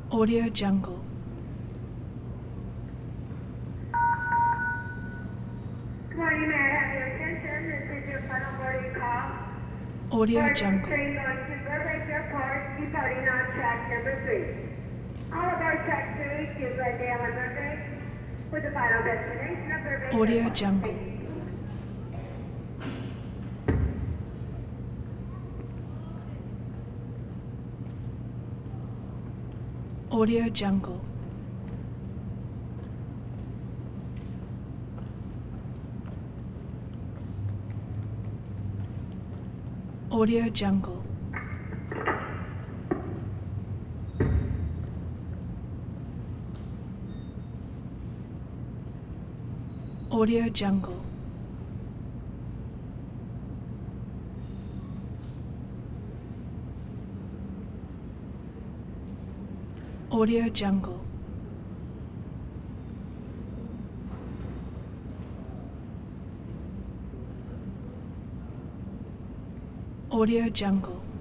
Audio Jungle. Good morning, may I have your attention? This is your final boarding call. Audio For Jungle. train going to Burbank Airport, departing on track number 3. All of our track 3 to Glendale and Burbank, with the final destination of Burbank Audio Airport. Jungle. Thank you. Audio Jungle. Audio Jungle. Audio Jungle. Audio Jungle. Audio Jungle.